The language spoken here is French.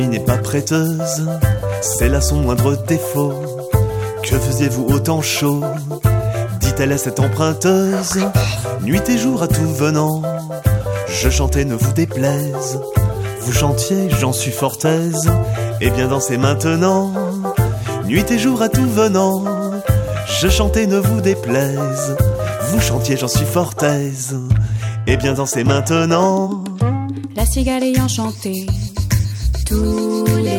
n'est pas prêteuse, c'est là son moindre défaut. Que faisiez-vous autant chaud? Dit-elle à cette emprunteuse. Nuit et jour à tout venant, je chantais ne vous déplaise. Vous chantiez, j'en suis fort aise, et bien dansez maintenant. Nuit et jour à tout venant, je chantais ne vous déplaise. Vous chantiez, j'en suis fort aise, et bien dansez maintenant. La cigale ayant chanté tout